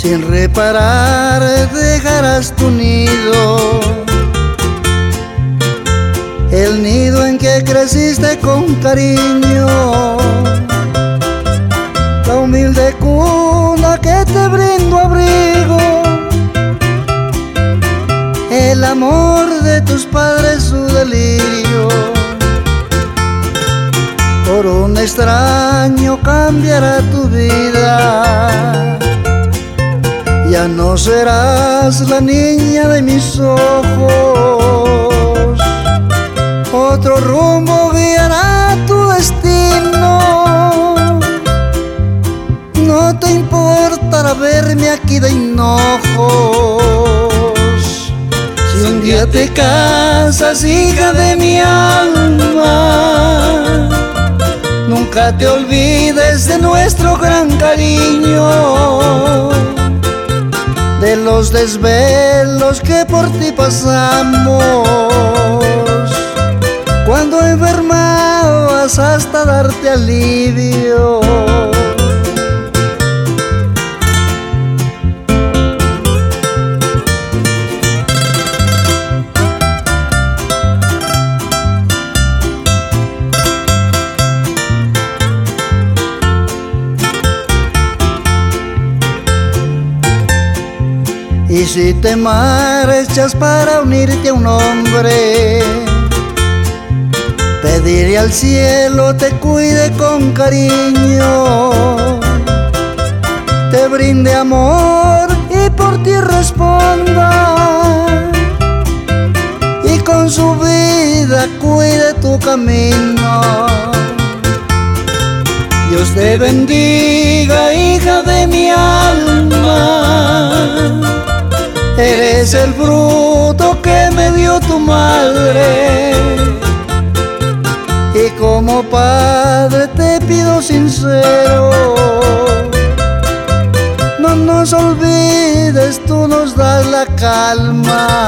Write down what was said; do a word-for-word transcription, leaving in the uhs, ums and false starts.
sin reparar dejarás tu nido, el nido en que creciste con cariño, la humilde cuna que te brindó abrigo, el amor de tus padres, su delirio. Por un extraño cambiará tu vida, ya no serás la niña de mis ojos, otro rumbo guiará tu destino. No te importará verme aquí de hinojos, si un día te casas, hija de mi alma. Nunca te olvides de nuestro gran cariño, de los desvelos que por ti pasamos, cuando enfermabas hasta darte alivio. Y si te marchas para unirte a un hombre, pediré al cielo te cuide con cariño, te brinde amor y por ti responda, y con su vida cuide tu camino. Dios te bendiga, hija de mi alma. Eres el fruto que me dio tu madre, y como padre te pido sincero, no nos olvides, tú nos das la calma.